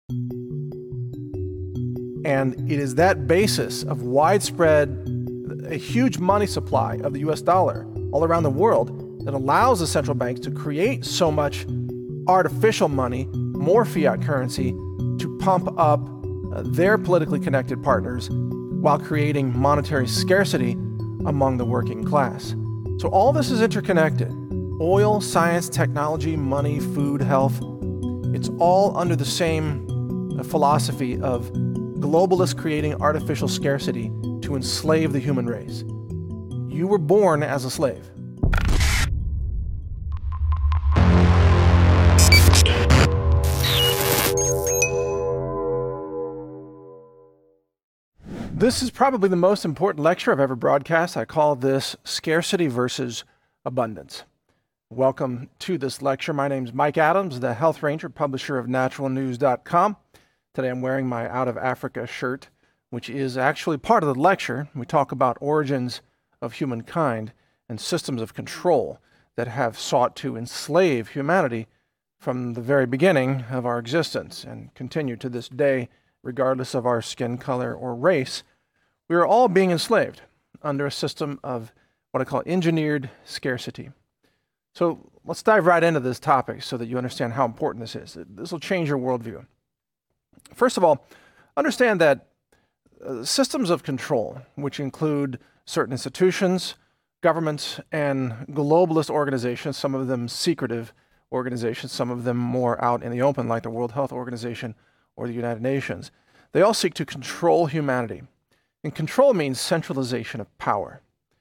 And it is that basis of widespread, a huge money supply of the US dollar all around the world that allows the central banks to create so much artificial money, more fiat currency, to pump up their politically connected partners while creating monetary scarcity among the working class. So all this is interconnected. Oil, science, technology, money, food, health. It's all under the same philosophy of globalists creating artificial scarcity to enslave the human race. You were born as a slave. This is probably the most important lecture I've ever broadcast. I call this Scarcity versus Abundance. Welcome to this lecture. My name is Mike Adams, the Health Ranger, publisher of naturalnews.com. Today I'm wearing my Out of Africa shirt, which is actually part of the lecture. We talk about origins of humankind and systems of control that have sought to enslave humanity from the very beginning of our existence and continue to this day, regardless of our skin color or race. We are all being enslaved under a system of what I call engineered scarcity. So let's dive right into this topic so that you understand how important this is. This will change your worldview. First of all, understand that systems of control, which include certain institutions, governments, and globalist organizations, some of them secretive organizations, some of them more out in the open, like the World Health Organization or the United Nations, they all seek to control humanity. And control means centralization of power.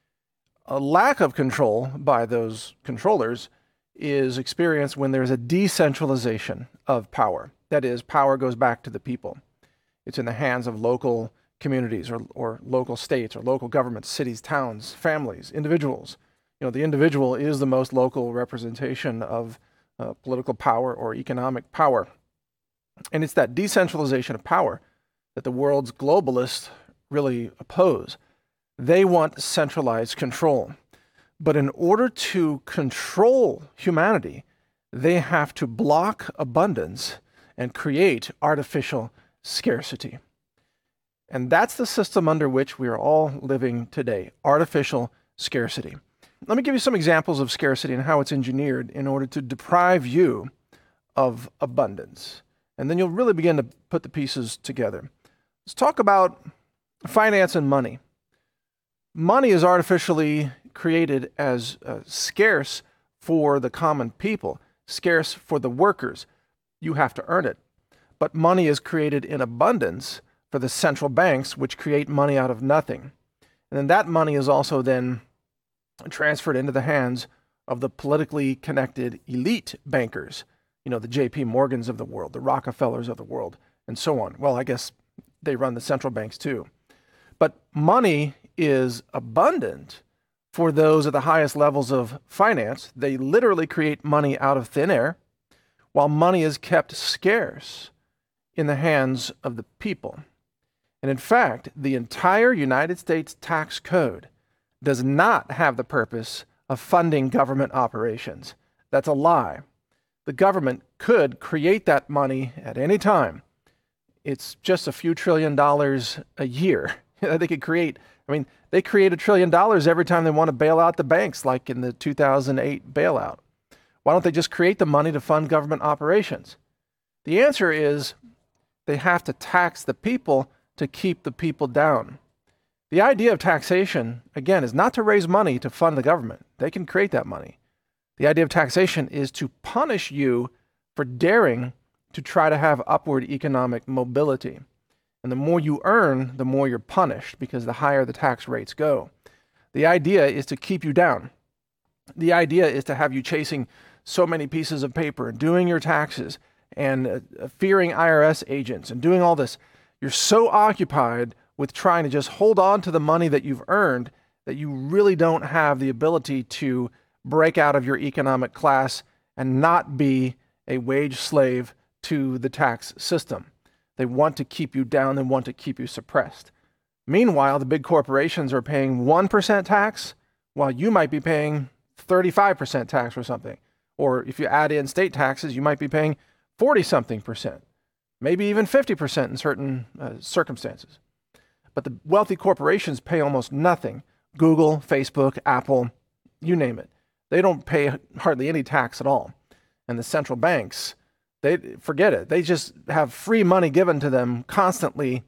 A lack of control by those controllers is experienced when there's a decentralization of power. That is, power goes back to the people. It's in the hands of local communities or local states or local governments, cities, towns, families, individuals. You know, the individual is the most local representation of political power or economic power. And it's that decentralization of power that the world's globalists really oppose. They want centralized control. But in order to control humanity, they have to block abundance and create artificial scarcity. And that's the system under which we are all living today, artificial scarcity. Let me give you some examples of scarcity and how it's engineered in order to deprive you of abundance. And then you'll really begin to put the pieces together. Let's talk about finance and money. Money is artificially created as scarce for the common people, scarce for the workers. You have to earn it. But money is created in abundance for the central banks, which create money out of nothing. And then that money is also then transferred into the hands of the politically connected elite bankers, you know, the J.P. Morgans of the world, the Rockefellers of the world, and so on. Well, I guess they run the central banks too. But money is abundant for those at the highest levels of finance. They literally create money out of thin air, while money is kept scarce in the hands of the people. And in fact, the entire United States tax code does not have the purpose of funding government operations. That's a lie. The government could create that money at any time. It's just a few $1 trillion a year. They could create, they create $1 trillion every time they want to bail out the banks, like in the 2008 bailout. Why don't they just create the money to fund government operations? The answer is they have to tax the people to keep the people down. The idea of taxation, again, is not to raise money to fund the government. They can create that money. The idea of taxation is to punish you for daring to try to have upward economic mobility. And the more you earn, the more you're punished, because the higher the tax rates go. The idea is to keep you down. The idea is to have you chasing so many pieces of paper and doing your taxes and fearing IRS agents and doing all this. You're so occupied with trying to just hold on to the money that you've earned that you really don't have the ability to break out of your economic class and not be a wage slave to the tax system. They want to keep you down. They want to keep you suppressed. Meanwhile, the big corporations are paying 1% tax while you might be paying 35% tax or something. Or if you add in state taxes, you might be paying 40-something%. maybe even 50% in certain circumstances. But the wealthy corporations pay almost nothing. Google, Facebook, Apple, you name it. They don't pay hardly any tax at all. And the central banks, they forget it. They just have free money given to them constantly,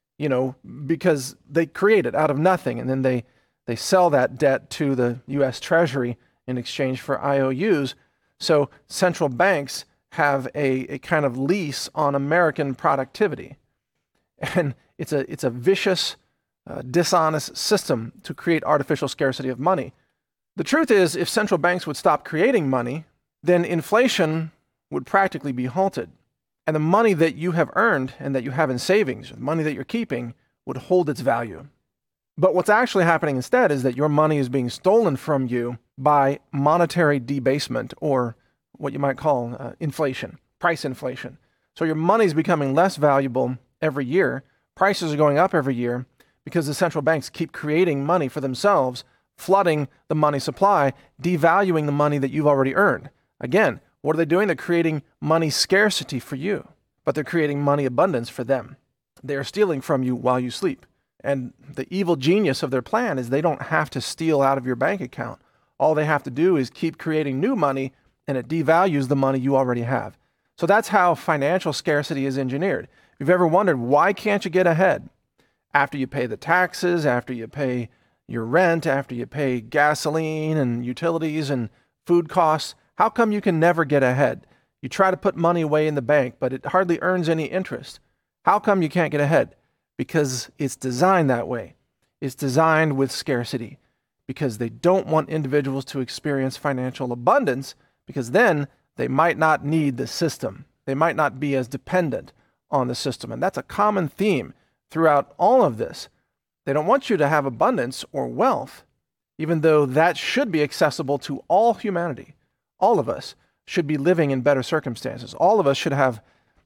because they create it out of nothing. And then they sell that debt to the U.S. Treasury in exchange for IOUs. So central banks have a kind of lease on American productivity. And it's a vicious, dishonest system to create artificial scarcity of money. The truth is, if central banks would stop creating money, then inflation would practically be halted. And the money that you have earned and that you have in savings, the money that you're keeping, would hold its value. But what's actually happening instead is that your money is being stolen from you by monetary debasement, or what you might call inflation, price inflation. So your money is becoming less valuable every year. Prices are going up every year because the central banks keep creating money for themselves, flooding the money supply, devaluing the money that you've already earned. Again, what are they doing? They're creating money scarcity for you, but they're creating money abundance for them. They are stealing from you while you sleep. And the evil genius of their plan is they don't have to steal out of your bank account. All they have to do is keep creating new money, and it devalues the money you already have. So that's how financial scarcity is engineered. If you've ever wondered, why can't you get ahead? After you pay the taxes, after you pay your rent, after you pay gasoline and utilities and food costs, how come you can never get ahead? You try to put money away in the bank, but it hardly earns any interest. How come you can't get ahead? Because it's designed that way. It's designed with scarcity, because they don't want individuals to experience financial abundance, because then they might not need the system. They might not be as dependent on the system. And that's a common theme throughout all of this. They don't want you to have abundance or wealth, even though that should be accessible to all humanity. All of us should be living in better circumstances. All of us should have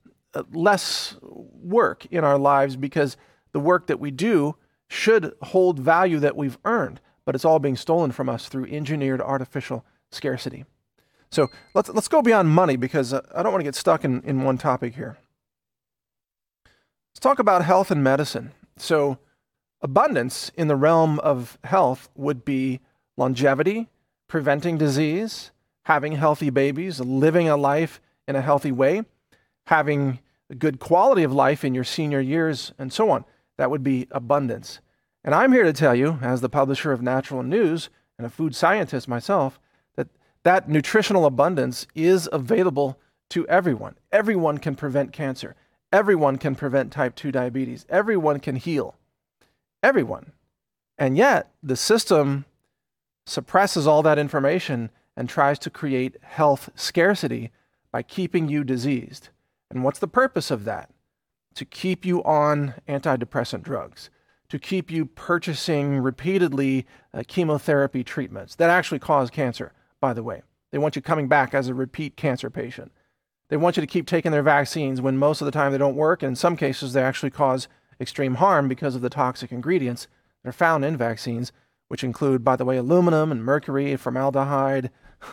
less work in our lives, because the work that we do should hold value that we've earned, but it's all being stolen from us through engineered artificial scarcity. So let's go beyond money, because I don't want to get stuck in one topic here. Let's talk about health and medicine. So abundance in the realm of health would be longevity, preventing disease, having healthy babies, living a life in a healthy way, having a good quality of life in your senior years, and so on. That would be abundance. And I'm here to tell you, as the publisher of Natural News and a food scientist myself, that nutritional abundance is available to everyone. Everyone can prevent cancer. Everyone can prevent type 2 diabetes. Everyone can heal. Everyone. And yet, the system suppresses all that information and tries to create health scarcity by keeping you diseased. And what's the purpose of that? To keep you on antidepressant drugs, to keep you purchasing repeatedly chemotherapy treatments that actually cause cancer, by the way. They want you coming back as a repeat cancer patient. They want you to keep taking their vaccines when most of the time they don't work, and in some cases they actually cause extreme harm because of the toxic ingredients that are found in vaccines, which include, by the way, aluminum and mercury, formaldehyde,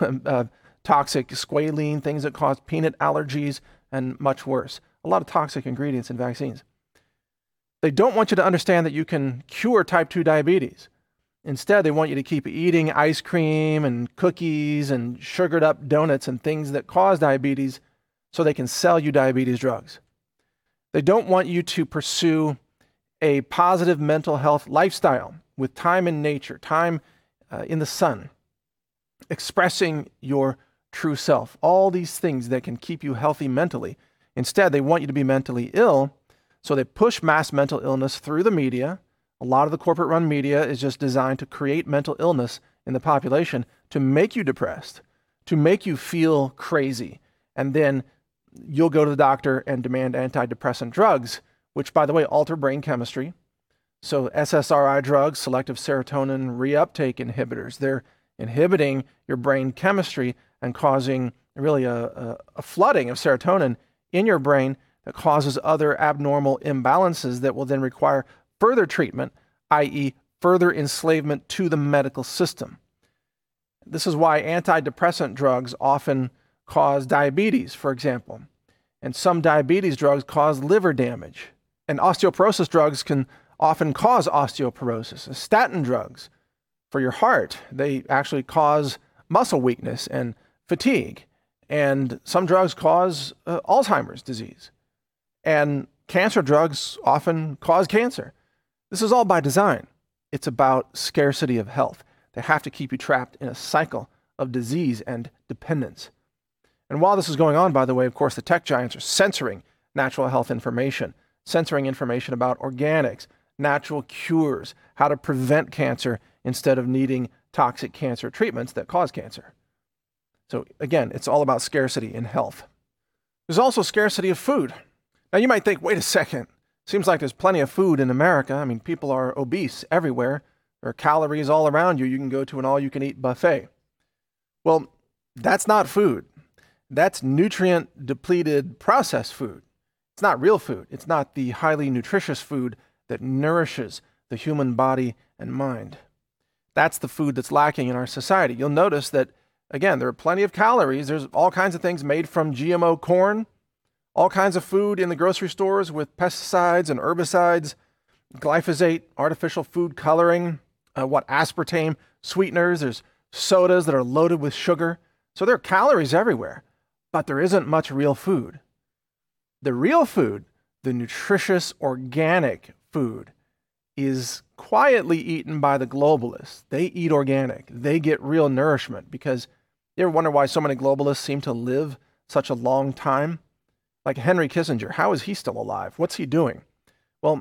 toxic squalene, things that cause peanut allergies, and much worse. A lot of toxic ingredients in vaccines. They don't want you to understand that you can cure type 2 diabetes. Instead, they want you to keep eating ice cream and cookies and sugared up donuts and things that cause diabetes so they can sell you diabetes drugs. They don't want you to pursue a positive mental health lifestyle with time in nature, time in the sun, expressing your true self, all these things that can keep you healthy mentally. Instead, they want you to be mentally ill, so they push mass mental illness through the media. A lot of the corporate-run media is just designed to create mental illness in the population to make you depressed, to make you feel crazy, and then you'll go to the doctor and demand antidepressant drugs, which, by the way, alter brain chemistry. So SSRI drugs, selective serotonin reuptake inhibitors, they're inhibiting your brain chemistry and causing really a flooding of serotonin in your brain that causes other abnormal imbalances that will then require further treatment, i.e. further enslavement to the medical system. This is why antidepressant drugs often cause diabetes, for example. And some diabetes drugs cause liver damage. And osteoporosis drugs can often cause osteoporosis. Statin drugs for your heart, they actually cause muscle weakness and fatigue. And some drugs cause Alzheimer's disease. And cancer drugs often cause cancer. This is all by design. It's about scarcity of health. They have to keep you trapped in a cycle of disease and dependence. And while this is going on, by the way, of course, the tech giants are censoring natural health information, censoring information about organics, natural cures, how to prevent cancer instead of needing toxic cancer treatments that cause cancer. So again, it's all about scarcity in health. There's also scarcity of food. Now you might think, wait a second, seems like there's plenty of food in America. I mean, people are obese everywhere. There are calories all around you. You can go to an all-you-can-eat buffet. Well, that's not food. That's nutrient-depleted processed food. It's not real food. It's not the highly nutritious food that nourishes the human body and mind. That's the food that's lacking in our society. You'll notice that, again, there are plenty of calories. There's all kinds of things made from GMO corn, all kinds of food in the grocery stores with pesticides and herbicides, glyphosate, artificial food coloring, aspartame sweeteners. There's sodas that are loaded with sugar. So there are calories everywhere, but there isn't much real food. The real food, the nutritious organic food, is quietly eaten by the globalists. They eat organic. They get real nourishment because you ever wonder why so many globalists seem to live such a long time? Like Henry Kissinger, how is he still alive? What's he doing? Well,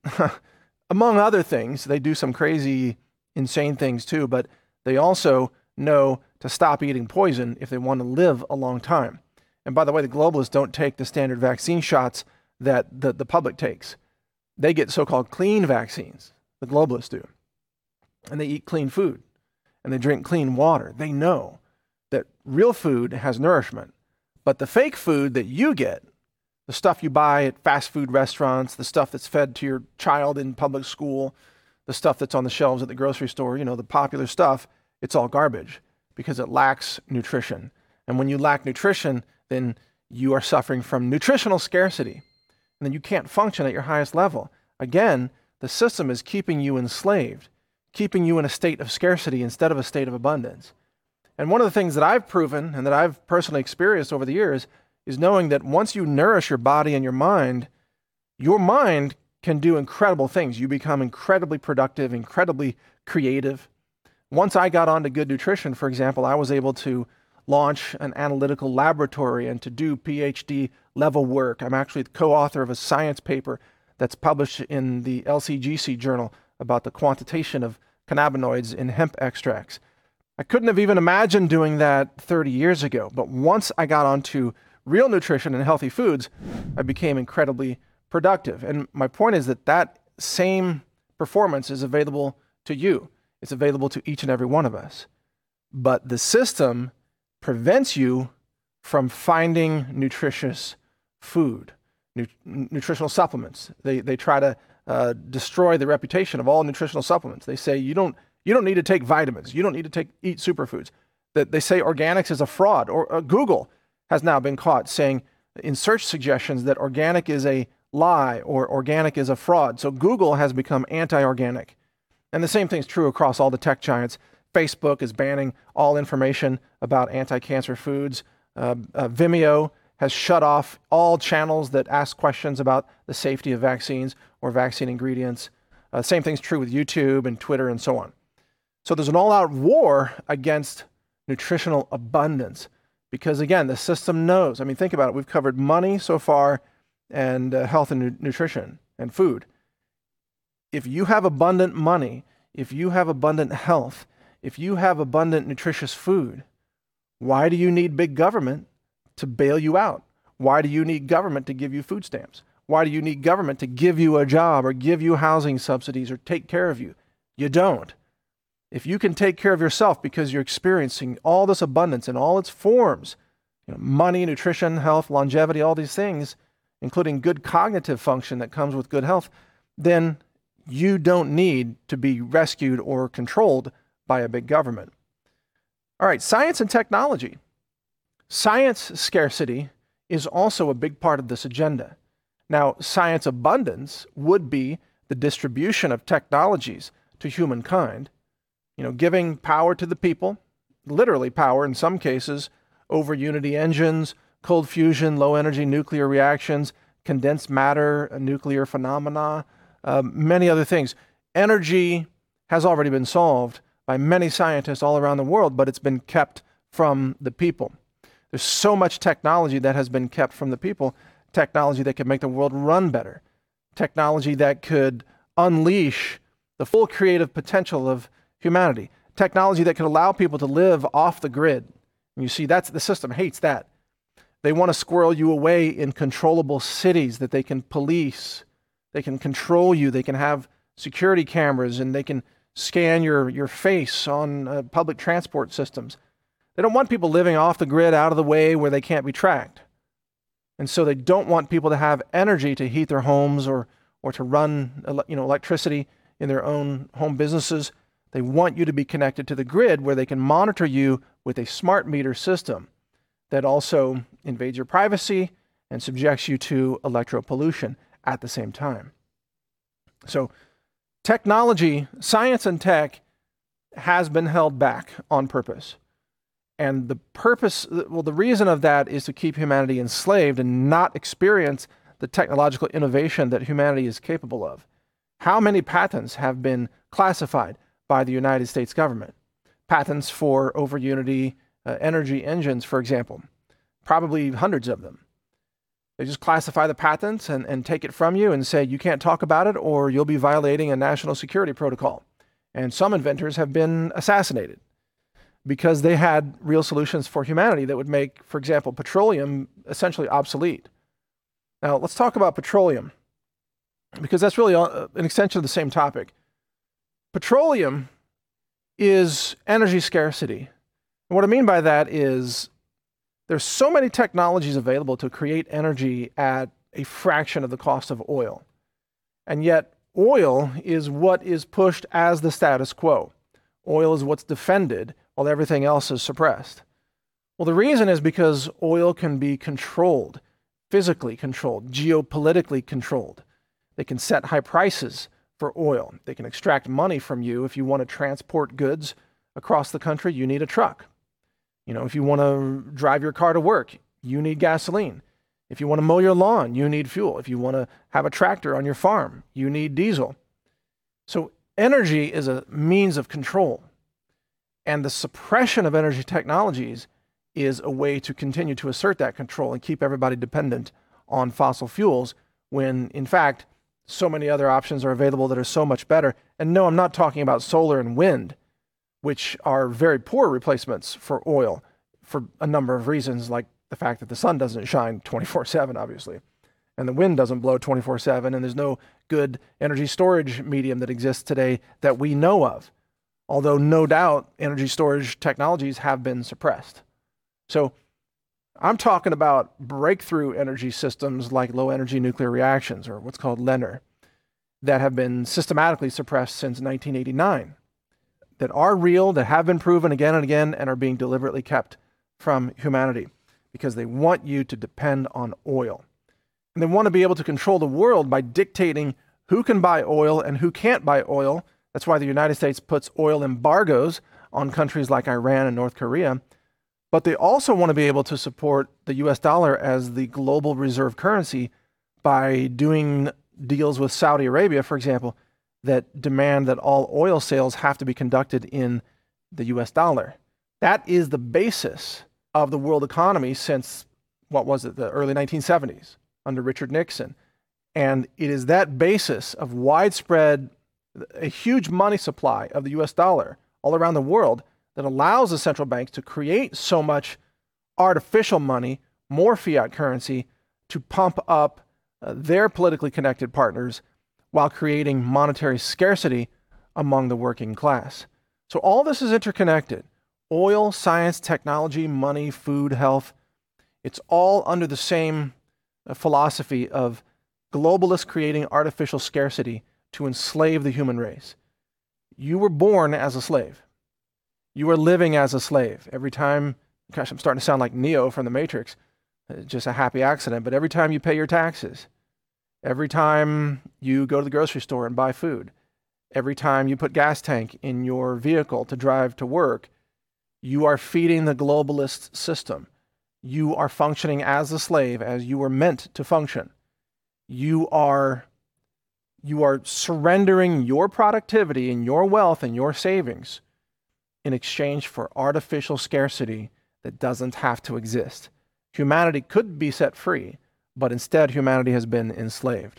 among other things, they do some crazy, insane things too, but they also know to stop eating poison if they want to live a long time. And by the way, the globalists don't take the standard vaccine shots that the public takes. They get so-called clean vaccines, the globalists do. And they eat clean food, and they drink clean water. They know that real food has nourishment, but the fake food that you get, the stuff you buy at fast food restaurants, the stuff that's fed to your child in public school, the stuff that's on the shelves at the grocery store, the popular stuff, it's all garbage because it lacks nutrition. And when you lack nutrition, then you are suffering from nutritional scarcity. And then you can't function at your highest level. Again, the system is keeping you enslaved, keeping you in a state of scarcity instead of a state of abundance. And one of the things that I've proven and that I've personally experienced over the years is knowing that once you nourish your body and your mind can do incredible things. You become incredibly productive, incredibly creative. Once I got onto good nutrition, for example, I was able to launch an analytical laboratory and to do PhD level work. I'm actually the co-author of a science paper that's published in the LCGC journal about the quantitation of cannabinoids in hemp extracts. I couldn't have even imagined doing that 30 years ago, but once I got onto real nutrition and healthy foods, I became incredibly productive. And my point is that same performance is available to you. It's available to each and every one of us. But the system prevents you from finding nutritious food, nutritional supplements. They try to destroy the reputation of all nutritional supplements. They say you don't need to take vitamins. You don't need to eat superfoods. That they say organics is a fraud. Or Google has now been caught saying in search suggestions that organic is a lie or organic is a fraud. So Google has become anti-organic. And the same thing's true across all the tech giants. Facebook is banning all information about anti-cancer foods. Vimeo has shut off all channels that ask questions about the safety of vaccines or vaccine ingredients. Same thing's true with YouTube and Twitter and so on. So there's an all-out war against nutritional abundance because, again, the system knows. I mean, think about it. We've covered money so far and health and nutrition and food. If you have abundant money, if you have abundant health, if you have abundant nutritious food, why do you need big government to bail you out? Why do you need government to give you food stamps? Why do you need government to give you a job or give you housing subsidies or take care of you? You don't. If you can take care of yourself because you're experiencing all this abundance in all its forms, money, nutrition, health, longevity, all these things, including good cognitive function that comes with good health, then you don't need to be rescued or controlled by a big government. All right, science and technology. Science scarcity is also a big part of this agenda. Now, science abundance would be the distribution of technologies to humankind, giving power to the people, literally power in some cases, over unity engines, cold fusion, low energy nuclear reactions, condensed matter, nuclear phenomena, many other things. Energy has already been solved by many scientists all around the world, but it's been kept from the people. There's so much technology that has been kept from the people, technology that could make the world run better, technology that could unleash the full creative potential of humanity, technology that could allow people to live off the grid. And you see, the system hates that. They want to squirrel you away in controllable cities that they can police, they can control you, they can have security cameras, and they can scan your face on public transport systems. They don't want people living off the grid, out of the way, where they can't be tracked. And so they don't want people to have energy to heat their homes or to run electricity in their own home businesses. They want you to be connected to the grid where they can monitor you with a smart meter system that also invades your privacy and subjects you to electropollution at the same time. So technology, science and tech has been held back on purpose. And the reason of that is to keep humanity enslaved and not experience the technological innovation that humanity is capable of. How many patents have been classified by the United States government? Patents for over unity energy engines, for example. Probably hundreds of them. They just classify the patents and take it from you and say you can't talk about it or you'll be violating a national security protocol. And some inventors have been assassinated because they had real solutions for humanity that would make, for example, petroleum essentially obsolete. Now, let's talk about petroleum, because that's really an extension of the same topic. Petroleum is energy scarcity. And what I mean by that is there's so many technologies available to create energy at a fraction of the cost of oil. And yet, oil is what is pushed as the status quo. Oil is what's defended while everything else is suppressed. Well, the reason is because oil can be controlled, physically controlled, geopolitically controlled. They can set high prices for oil. They can extract money from you. If you want to transport goods across the country, you need a truck. If you want to drive your car to work, you need gasoline. If you want to mow your lawn, you need fuel. If you want to have a tractor on your farm, you need diesel. So energy is a means of control. And the suppression of energy technologies is a way to continue to assert that control and keep everybody dependent on fossil fuels when, in fact, so many other options are available that are so much better. And no, I'm not talking about solar and wind, which are very poor replacements for oil for a number of reasons, like the fact that the sun doesn't shine 24/7, obviously, and the wind doesn't blow 24/7, and there's no good energy storage medium that exists today that we know of. Although no doubt energy storage technologies have been suppressed. So I'm talking about breakthrough energy systems like low energy nuclear reactions, or what's called LENR, that have been systematically suppressed since 1989, that are real, that have been proven again and again, and are being deliberately kept from humanity because they want you to depend on oil. And they want to be able to control the world by dictating who can buy oil and who can't buy oil. That's why the United States puts oil embargoes on countries like Iran and North Korea. But they also want to be able to support the US dollar as the global reserve currency by doing deals with Saudi Arabia, for example, that demand that all oil sales have to be conducted in the US dollar. That is the basis of the world economy since, the early 1970s under Richard Nixon. And it is that basis of widespread, a huge money supply of the US dollar all around the world that allows the central banks to create so much artificial money, more fiat currency, to pump up their politically connected partners while creating monetary scarcity among the working class. So all this is interconnected. Oil, science, technology, money, food, health. It's all under the same philosophy of globalists creating artificial scarcity to enslave the human race. You were born as a slave. You are living as a slave. Every time, gosh, I'm starting to sound like Neo from the Matrix. just a happy accident, but every time you pay your taxes, every time you go to the grocery store and buy food, every time you put gas tank in your vehicle to drive to work, you are feeding the globalist system. You are functioning as a slave, as you were meant to function. You are surrendering your productivity and your wealth and your savings in exchange for artificial scarcity that doesn't have to exist. Humanity could be set free, but instead humanity has been enslaved.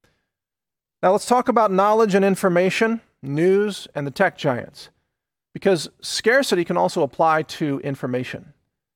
Now let's talk about knowledge and information, news, and the tech giants, because scarcity can also apply to information.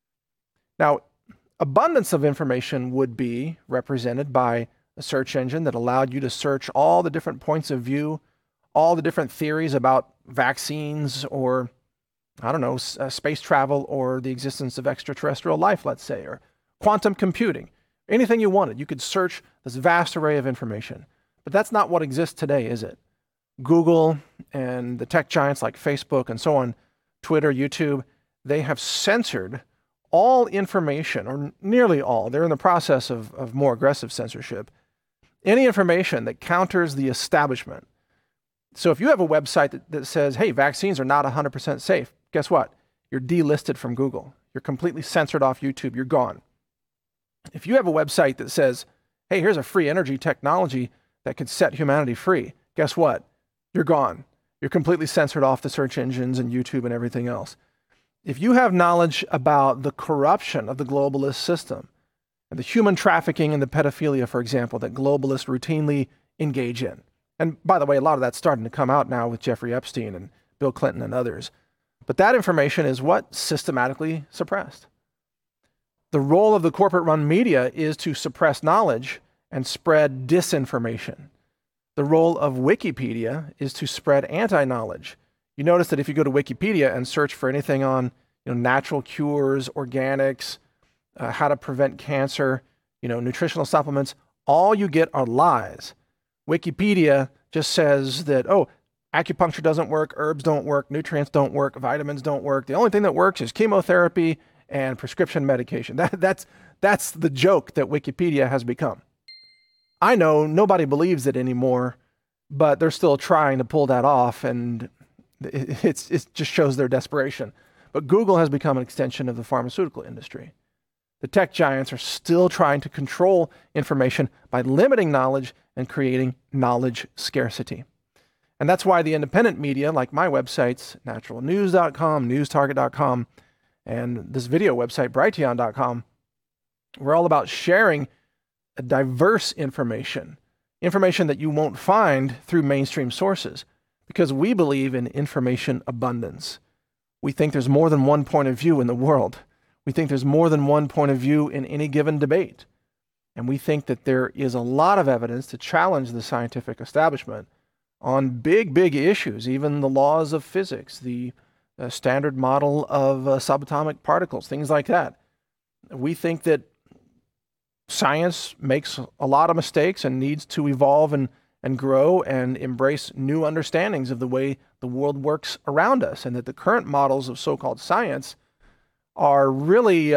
Now, abundance of information would be represented by a search engine that allowed you to search all the different points of view, all the different theories about vaccines or, I don't know, space travel or the existence of extraterrestrial life, let's say, or quantum computing. Anything you wanted, you could search this vast array of information. But that's not what exists today, is it? Google and the tech giants like Facebook and so on, Twitter, YouTube, they have censored all information, or nearly all. They're in the process of more aggressive censorship. Any information that counters the establishment. So if you have a website that says, hey, vaccines are not 100% safe, guess what? You're delisted from Google. You're completely censored off YouTube. You're gone. If you have a website that says, hey, here's a free energy technology that could set humanity free, guess what? You're gone. You're completely censored off the search engines and YouTube and everything else. If you have knowledge about the corruption of the globalist system, and the human trafficking and the pedophilia, for example, that globalists routinely engage in. And by the way, a lot of that's starting to come out now with Jeffrey Epstein and Bill Clinton and others. But that information is what? Systematically suppressed. The role of the corporate-run media is to suppress knowledge and spread disinformation. The role of Wikipedia is to spread anti-knowledge. You notice that if you go to Wikipedia and search for anything on natural cures, organics, how to prevent cancer, nutritional supplements, all you get are lies. Wikipedia just says that, oh, acupuncture doesn't work, herbs don't work, nutrients don't work, vitamins don't work. The only thing that works is chemotherapy and prescription medication. That's the joke that Wikipedia has become. I know nobody believes it anymore, but they're still trying to pull that off, and it just shows their desperation. But Google has become an extension of the pharmaceutical industry. The tech giants are still trying to control information by limiting knowledge and creating knowledge scarcity. And that's why the independent media, like my websites, naturalnews.com, newstarget.com, and this video website, brighteon.com, we're all about sharing diverse information that you won't find through mainstream sources, because we believe in information abundance. We think there's more than one point of view in the world. We think there's more than one point of view in any given debate. And we think that there is a lot of evidence to challenge the scientific establishment on big, big issues, even the laws of physics, the standard model of subatomic particles, things like that. We think that science makes a lot of mistakes and needs to evolve and grow and embrace new understandings of the way the world works around us, and that the current models of so-called science are really,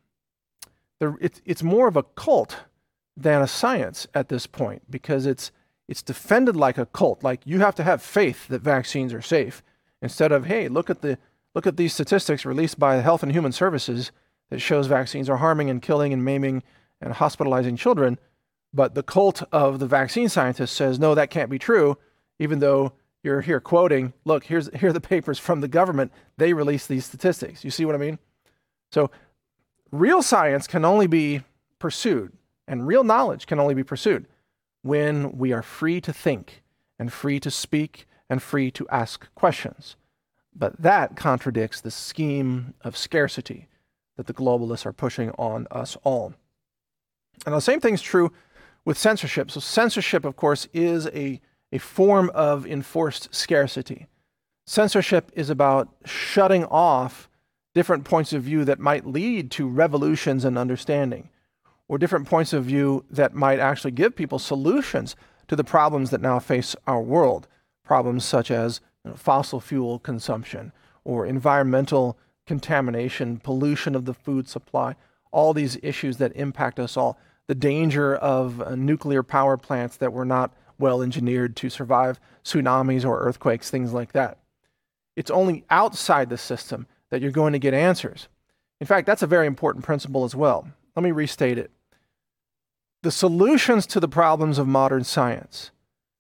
it's more of a cult than a science at this point, because it's defended like a cult. Like, you have to have faith that vaccines are safe, instead of, hey, look at these statistics released by Health and Human Services that shows vaccines are harming and killing and maiming and hospitalizing children. But the cult of the vaccine scientist says, no, that can't be true, even though you're here quoting, look, here are the papers from the government. They released these statistics. You see what I mean? So real science can only be pursued, and real knowledge can only be pursued when we are free to think and free to speak and free to ask questions. But that contradicts the scheme of scarcity that the globalists are pushing on us all. And the same thing's true with censorship. So censorship, of course, is a form of enforced scarcity. Censorship is about shutting off different points of view that might lead to revolutions in understanding, or different points of view that might actually give people solutions to the problems that now face our world. Problems such as fossil fuel consumption, or environmental contamination, pollution of the food supply. all these issues that impact us all, the danger of nuclear power plants that were not well engineered to survive tsunamis or earthquakes, things like that. It's only outside the system that you're going to get answers. In fact, that's a very important principle as well. Let me restate it. The solutions to the problems of modern science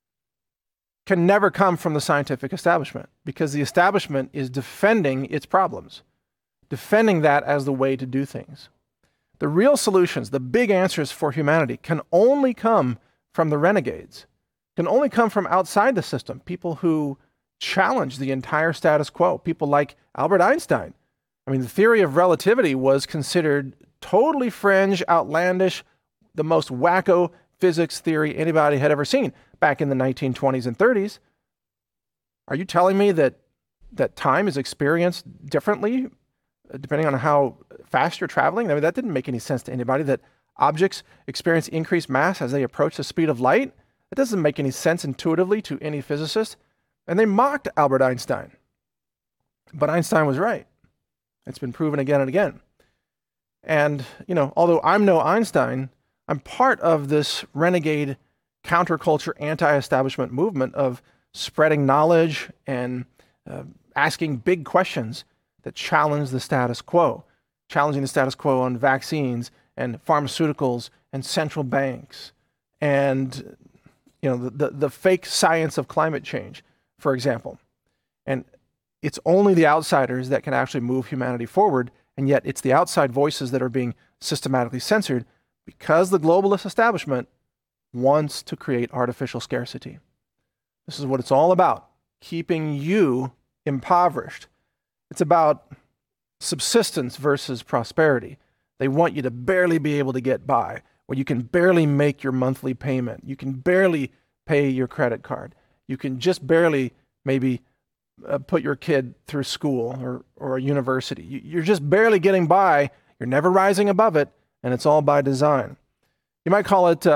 can never come from the scientific establishment, because the establishment is defending its problems, defending that as the way to do things. The real solutions, the big answers for humanity, can only come from the renegades, can only come from outside the system, people who challenge the entire status quo, people like Albert Einstein. I mean, the theory of relativity was considered totally fringe, outlandish, the most wacko physics theory anybody had ever seen back in the 1920s and 30s. Are you telling me that time is experienced differently depending on how fast you're traveling? I mean, that didn't make any sense to anybody, that objects experience increased mass as they approach the speed of light. It doesn't make any sense intuitively to any physicist. And they mocked Albert Einstein. But Einstein was right. It's been proven again and again. And, although I'm no Einstein, I'm part of this renegade counterculture anti-establishment movement of spreading knowledge and asking big questions that challenge the status quo, challenging the status quo on vaccines and pharmaceuticals and central banks and the fake science of climate change, for example. And it's only the outsiders that can actually move humanity forward, and yet it's the outside voices that are being systematically censored because the globalist establishment wants to create artificial scarcity. This is what it's all about, keeping you impoverished. It's about subsistence versus prosperity. They want you to barely be able to get by, where you can barely make your monthly payment. You can barely pay your credit card. You can just barely maybe put your kid through school or a university. You're just barely getting by. You're never rising above it, and it's all by design. You might call it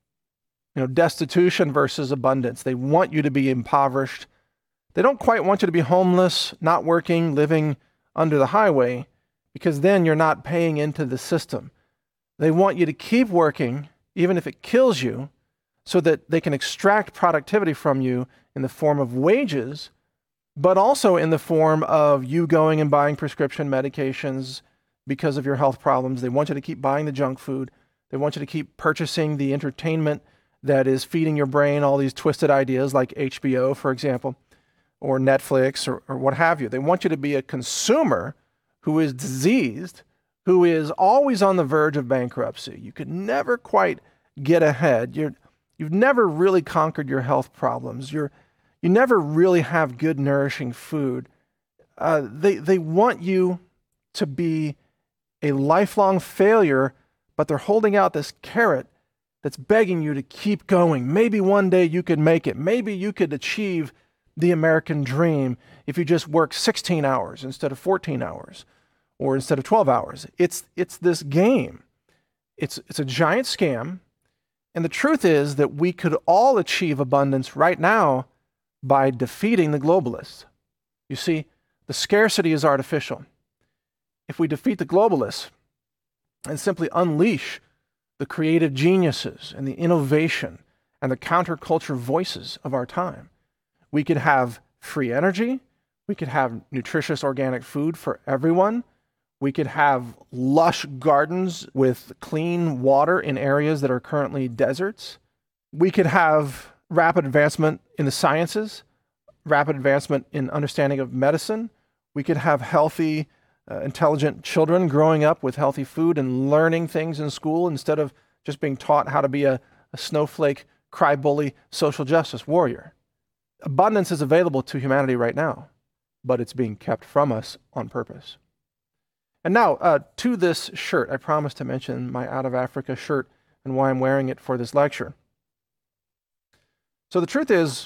destitution versus abundance. They want you to be impoverished. They don't quite want you to be homeless, not working, living under the highway, because then you're not paying into the system. They want you to keep working, even if it kills you, so that they can extract productivity from you in the form of wages, but also in the form of you going and buying prescription medications because of your health problems. They want you to keep buying the junk food. They want you to keep purchasing the entertainment that is feeding your brain all these twisted ideas like HBO, for example, or Netflix or what have you. They want you to be a consumer who is diseased, who is always on the verge of bankruptcy. You could never quite get ahead. You've never really conquered your health problems. You never really have good, nourishing food. They want you to be a lifelong failure, but they're holding out this carrot that's begging you to keep going. Maybe one day you could make it. Maybe you could achieve the American dream if you just work 16 hours instead of 14 hours or instead of 12 hours. It's this game. It's a giant scam. And the truth is that we could all achieve abundance right now by defeating the globalists. You see, the scarcity is artificial. If we defeat the globalists and simply unleash the creative geniuses and the innovation and the counterculture voices of our time, we could have free energy, we could have nutritious organic food for everyone, we could have lush gardens with clean water in areas that are currently deserts, we could have rapid advancement in the sciences, rapid advancement in understanding of medicine, we could have healthy, intelligent children growing up with healthy food and learning things in school instead of just being taught how to be a snowflake, cry-bully, social justice warrior. Abundance is available to humanity right now, but it's being kept from us on purpose. And now, to this shirt, I promised to mention my Out of Africa shirt and why I'm wearing it for this lecture. So the truth is,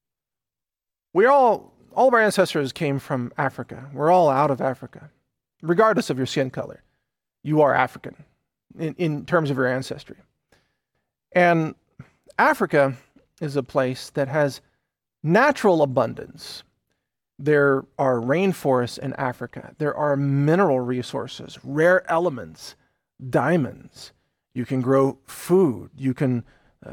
all of our ancestors came from Africa. We're all out of Africa. Regardless of your skin color, you are African in terms of your ancestry. And Africa is a place that has natural abundance. There are rainforests in Africa. There are mineral resources, rare elements diamonds. You can grow food. You can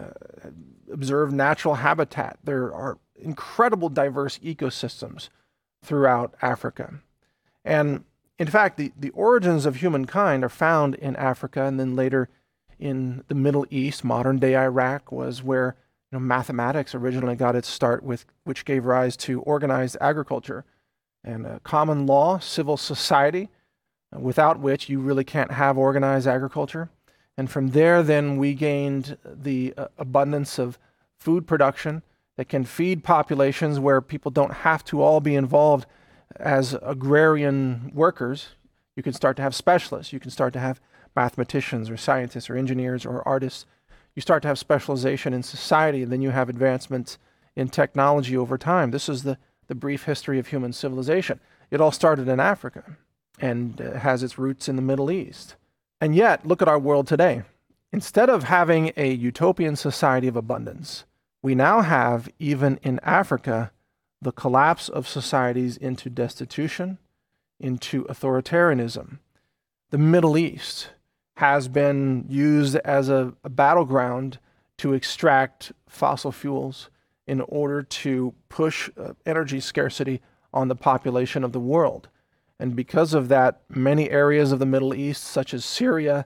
observe natural habitat. There are incredible diverse ecosystems throughout Africa. And in fact, the origins of humankind are found in Africa, and then later in the Middle East. Modern day Iraq was where mathematics originally got its start, which gave rise to organized agriculture and common law, civil society, without which you really can't have organized agriculture. And from there, then we gained the abundance of food production that can feed populations where people don't have to all be involved as agrarian workers. You can start to have specialists. You can start to have mathematicians or scientists or engineers or artists. You start to have specialization in society, and then you have advancements in technology over time. This is the brief history of human civilization. It all started in Africa and has its roots in the Middle East. And yet, look at our world today. Instead of having a utopian society of abundance, we now have, even in Africa, the collapse of societies into destitution, into authoritarianism. The Middle East has been used as a battleground to extract fossil fuels in order to push energy scarcity on the population of the world. And because of that, many areas of the Middle East, such as Syria,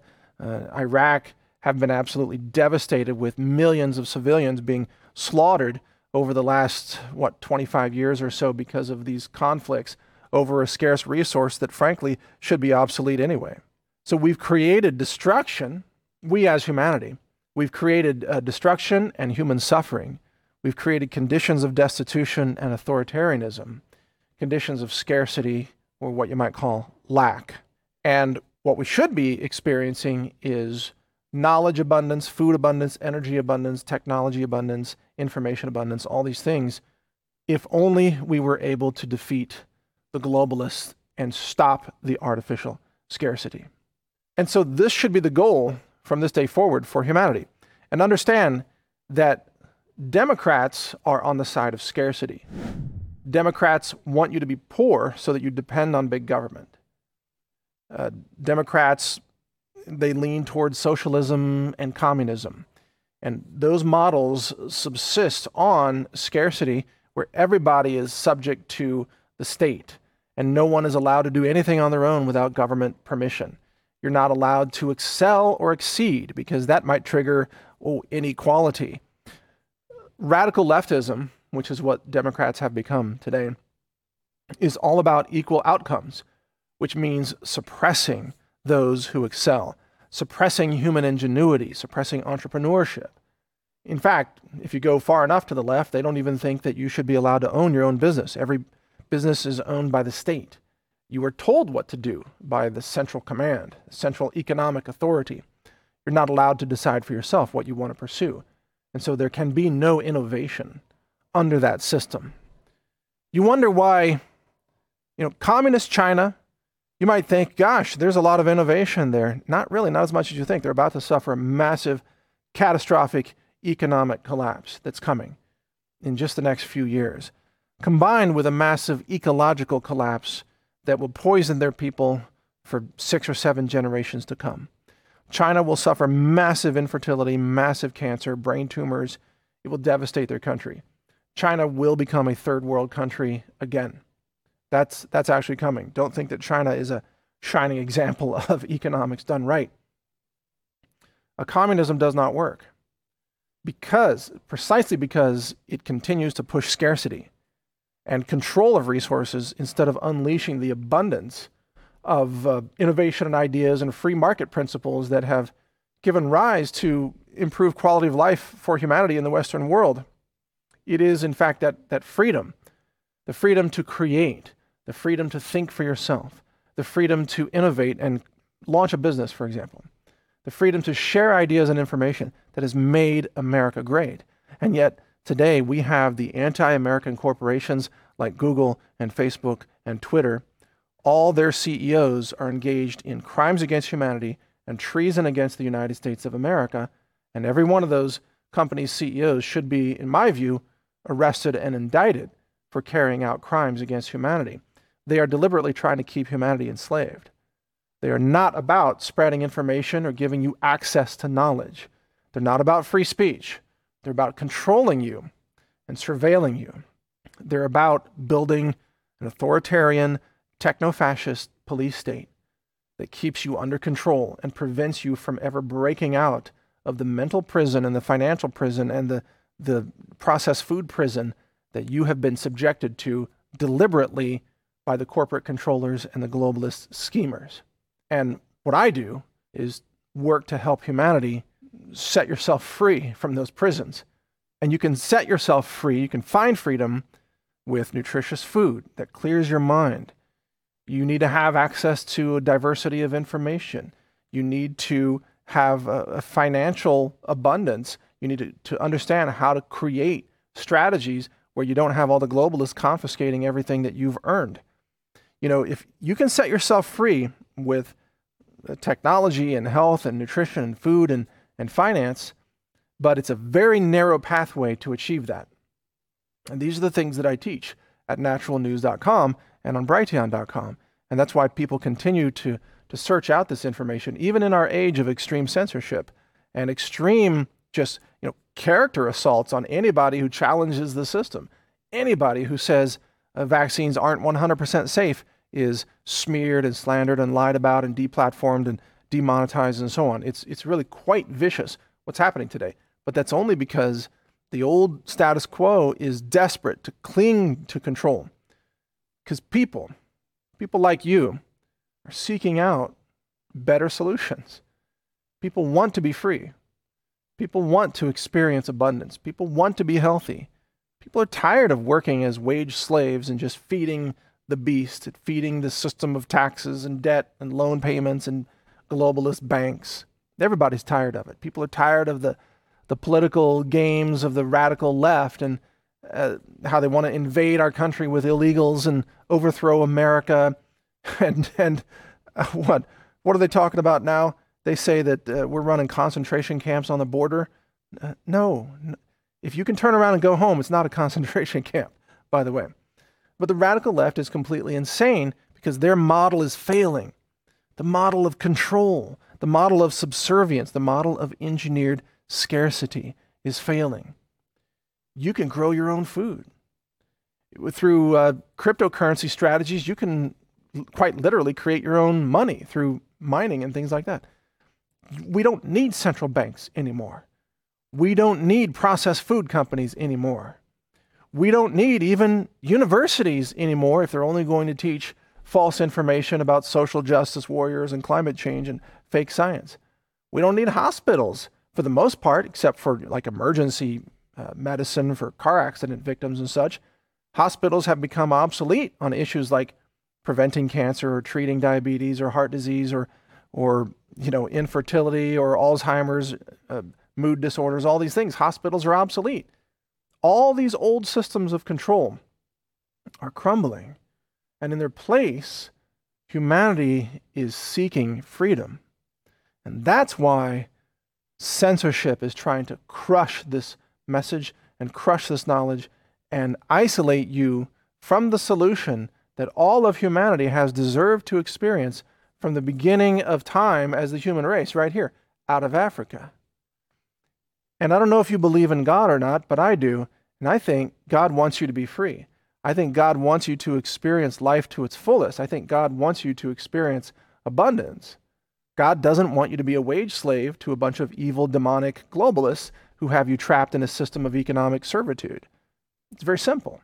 Iraq, have been absolutely devastated, with millions of civilians being slaughtered over the last, 25 years or so, because of these conflicts over a scarce resource that frankly should be obsolete anyway. So we've created destruction, we as humanity. We've created destruction and human suffering. We've created conditions of destitution and authoritarianism, conditions of scarcity, or what you might call lack. And what we should be experiencing is knowledge abundance, food abundance, energy abundance, technology abundance, information abundance, all these things, if only we were able to defeat the globalists and stop the artificial scarcity. And so this should be the goal from this day forward for humanity. And understand that Democrats are on the side of scarcity. Democrats want you to be poor so that you depend on big government. Democrats, they lean towards socialism and communism. And those models subsist on scarcity, where everybody is subject to the state and no one is allowed to do anything on their own without government permission. You're not allowed to excel or exceed, because that might trigger inequality. Radical leftism, which is what Democrats have become today, is all about equal outcomes, which means suppressing those who excel, suppressing human ingenuity, suppressing entrepreneurship. In fact, if you go far enough to the left, they don't even think that you should be allowed to own your own business. Every business is owned by the state. You are told what to do by the central command, central economic authority. You're not allowed to decide for yourself what you want to pursue. And so there can be no innovation under that system. You wonder why, communist China, you might think, gosh, there's a lot of innovation there. Not really, not as much as you think. They're about to suffer a massive, catastrophic economic collapse that's coming in just the next few years, combined with a massive ecological collapse that will poison their people for 6 or 7 generations to come. China will suffer massive infertility, massive cancer, brain tumors. It will devastate their country. China will become a third world country again. That's actually coming. Don't think that China is a shining example of economics done right. Communism does not work precisely because it continues to push scarcity and control of resources instead of unleashing the abundance of innovation and ideas and free market principles that have given rise to improved quality of life for humanity in the Western world. It is, in fact, that freedom, the freedom to create, the freedom to think for yourself, the freedom to innovate and launch a business, for example, the freedom to share ideas and information that has made America great. And yet, today, we have the anti-American corporations like Google and Facebook and Twitter. All their CEOs are engaged in crimes against humanity and treason against the United States of America. And every one of those companies' CEOs should be, in my view, arrested and indicted for carrying out crimes against humanity. They are deliberately trying to keep humanity enslaved. They are not about spreading information or giving you access to knowledge. They're not about free speech. They're about controlling you and surveilling you. They're about building an authoritarian, techno-fascist police state that keeps you under control and prevents you from ever breaking out of the mental prison and the financial prison and the processed food prison that you have been subjected to deliberately by the corporate controllers and the globalist schemers. And what I do is work to help humanity set yourself free from those prisons. And you can set yourself free, you can find freedom with nutritious food that clears your mind. You need to have access to a diversity of information. You need to have a financial abundance. You need to understand how to create strategies where you don't have all the globalists confiscating everything that you've earned. You know, if you can set yourself free with technology and health and nutrition and food and finance, but it's a very narrow pathway to achieve that. And these are the things that I teach at naturalnews.com and on Brighteon.com. And that's why people continue to search out this information, even in our age of extreme censorship and extreme character assaults on anybody who challenges the system. Anybody who says vaccines aren't 100% safe is smeared and slandered and lied about and deplatformed and demonetized and so on. It's really quite vicious what's happening today. But that's only because the old status quo is desperate to cling to control. Because people like you are seeking out better solutions. People want to be free. People want to experience abundance. People want to be healthy. People are tired of working as wage slaves and just feeding the beast, feeding the system of taxes and debt and loan payments and globalist banks. Everybody's tired of it. People are tired of the political games of the radical left and how they want to invade our country with illegals and overthrow America. And what are they talking about now? They say that we're running concentration camps on the border. No. If you can turn around and go home, it's not a concentration camp, by the way. But the radical left is completely insane because their model is failing. The model of control, the model of subservience, the model of engineered scarcity is failing. You can grow your own food. Through cryptocurrency strategies, you can quite literally create your own money through mining and things like that. We don't need central banks anymore. We don't need processed food companies anymore. We don't need even universities anymore if they're only going to teach false information about social justice warriors and climate change and fake science. We don't need hospitals for the most part, except for like emergency medicine for car accident victims and such. Hospitals have become obsolete on issues like preventing cancer or treating diabetes or heart disease or infertility or Alzheimer's, mood disorders, all these things. Hospitals are obsolete. All these old systems of control are crumbling. And in their place, humanity is seeking freedom. And that's why censorship is trying to crush this message and crush this knowledge and isolate you from the solution that all of humanity has deserved to experience from the beginning of time as the human race, right here, out of Africa. And I don't know if you believe in God or not, but I do. And I think God wants you to be free. I think God wants you to experience life to its fullest. I think God wants you to experience abundance. God doesn't want you to be a wage slave to a bunch of evil, demonic globalists who have you trapped in a system of economic servitude. It's very simple.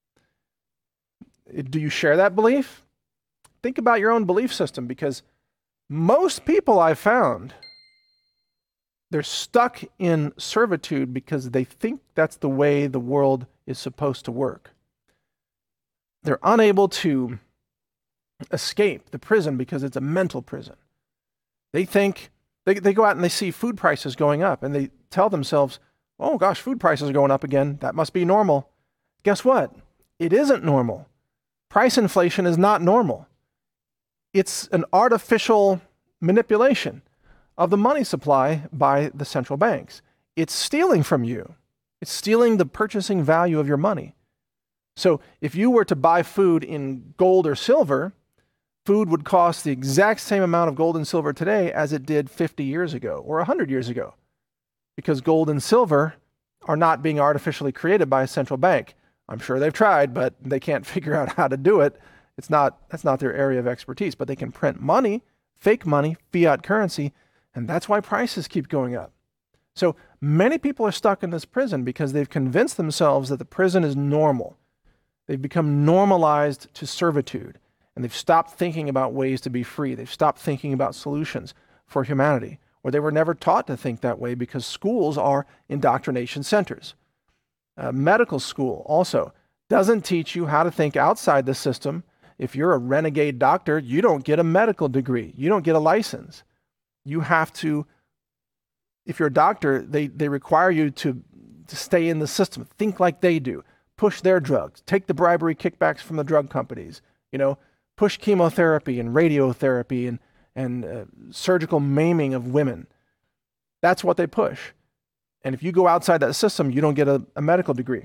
Do you share that belief? Think about your own belief system, because most people I've found, they're stuck in servitude because they think that's the way the world is supposed to work. They're unable to escape the prison because it's a mental prison. They think, they go out and they see food prices going up and they tell themselves, oh gosh, food prices are going up again. That must be normal. Guess what? It isn't normal. Price inflation is not normal. It's an artificial manipulation of the money supply by the central banks. It's stealing from you. It's stealing the purchasing value of your money. So if you were to buy food in gold or silver, food would cost the exact same amount of gold and silver today as it did 50 years ago or 100 years ago, because gold and silver are not being artificially created by a central bank. I'm sure they've tried, but they can't figure out how to do it. That's not their area of expertise, but they can print money, fake money, fiat currency, and that's why prices keep going up. So many people are stuck in this prison because they've convinced themselves that the prison is normal. They've become normalized to servitude, and they've stopped thinking about ways to be free. They've stopped thinking about solutions for humanity, or they were never taught to think that way because schools are indoctrination centers. Medical school also doesn't teach you how to think outside the system. If you're a renegade doctor, you don't get a medical degree. You don't get a license. You have to, if you're a doctor, they require you to stay in the system, think like they do, push their drugs, take the bribery kickbacks from the drug companies, push chemotherapy and radiotherapy and surgical maiming of women. That's what they push. And if you go outside that system, you don't get a medical degree.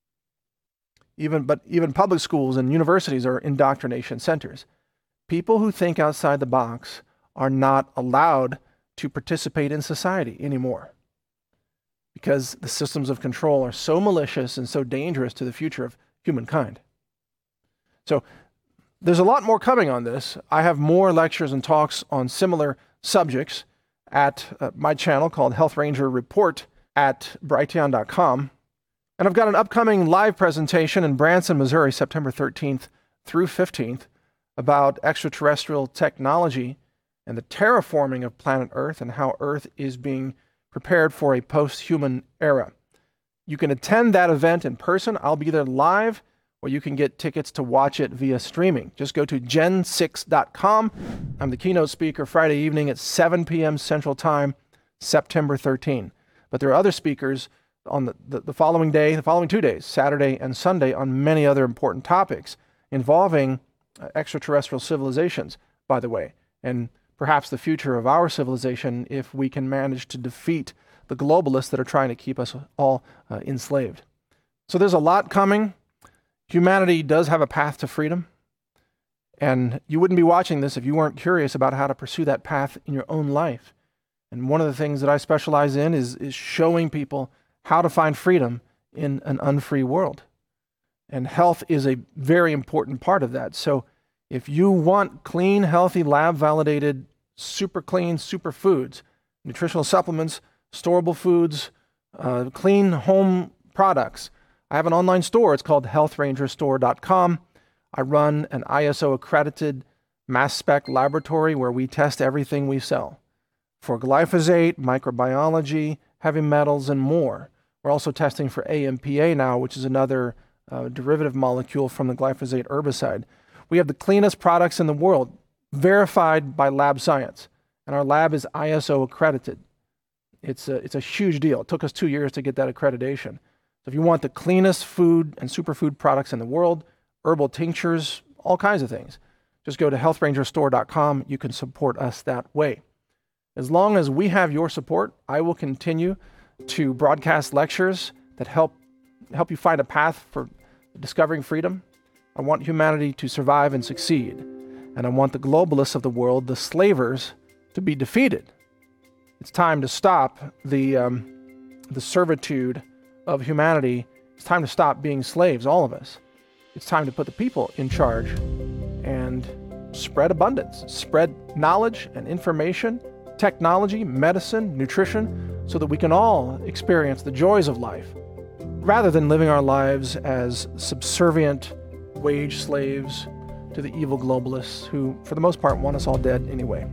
Even public schools and universities are indoctrination centers. People who think outside the box are not allowed to participate in society anymore because the systems of control are so malicious and so dangerous to the future of humankind. So there's a lot more coming on this. I have more lectures and talks on similar subjects at my channel called Health Ranger Report at Brighteon.com. And I've got an upcoming live presentation in Branson, Missouri, September 13th through 15th about extraterrestrial technology and the terraforming of planet Earth and how Earth is being prepared for a post-human era. You can attend that event in person. I'll be there live, or you can get tickets to watch it via streaming. Just go to gen6.com. I'm the keynote speaker Friday evening at 7 p.m. Central Time, September 13. But there are other speakers on the following day, the following 2 days, Saturday and Sunday, on many other important topics involving extraterrestrial civilizations, by the way, and perhaps the future of our civilization if we can manage to defeat the globalists that are trying to keep us all enslaved. So there's a lot coming. Humanity does have a path to freedom, and you wouldn't be watching this if you weren't curious about how to pursue that path in your own life. And one of the things that I specialize in is showing people how to find freedom in an unfree world. And health is a very important part of that. So if you want clean, healthy, lab-validated, super clean, super foods, nutritional supplements, storable foods, clean home products, I have an online store. It's called healthrangerstore.com. I run an ISO-accredited mass spec laboratory where we test everything we sell for glyphosate, microbiology, heavy metals, and more. We're also testing for AMPA now, which is another derivative molecule from the glyphosate herbicide. We have the cleanest products in the world, verified by lab science, and our lab is ISO accredited. It's a huge deal. It took us 2 years to get that accreditation. So if you want the cleanest food and superfood products in the world, herbal tinctures, all kinds of things, just go to healthrangerstore.com. You can support us that way. As long as we have your support, I will continue to broadcast lectures that help you find a path for discovering freedom. I want humanity to survive and succeed. And I want the globalists of the world, the slavers, to be defeated. It's time to stop the servitude of humanity. It's time to stop being slaves, all of us. It's time to put the people in charge and spread abundance, spread knowledge and information, technology, medicine, nutrition, so that we can all experience the joys of life, rather than living our lives as subservient wage slaves to the evil globalists who, for the most part, want us all dead anyway.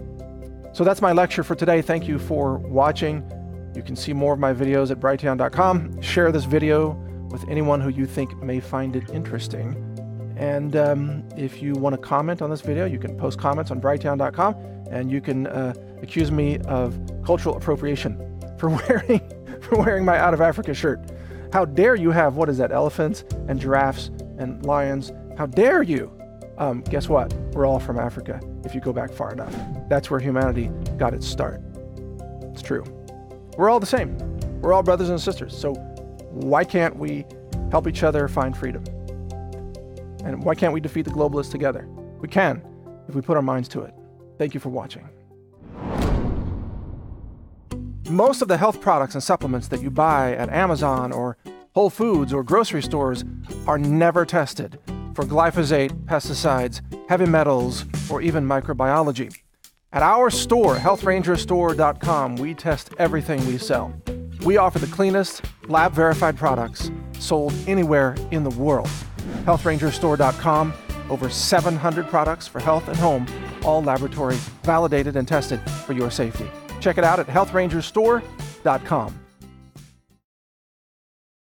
So that's my lecture for today. Thank you for watching. You can see more of my videos at Brighteon.com. Share this video with anyone who you think may find it interesting. And if you want to comment on this video, you can post comments on Brighteon.com, and you can accuse me of cultural appropriation for wearing my Out of Africa shirt. How dare you have, what is that, elephants and giraffes and lions? How dare you? Guess what? We're all from Africa, if you go back far enough. That's where humanity got its start. It's true. We're all the same. We're all brothers and sisters. So why can't we help each other find freedom? And why can't we defeat the globalists together? We can. if we put our minds to it. Thank you for watching. Most of the health products and supplements that you buy at Amazon or Whole Foods or grocery stores are never tested for glyphosate, pesticides, heavy metals, or even microbiology. At our store, healthrangerstore.com, we test everything we sell. We offer the cleanest, lab-verified products sold anywhere in the world. healthrangerstore.com, over 700 products for health and home, all laboratory validated and tested for your safety. Check it out at healthrangerstore.com.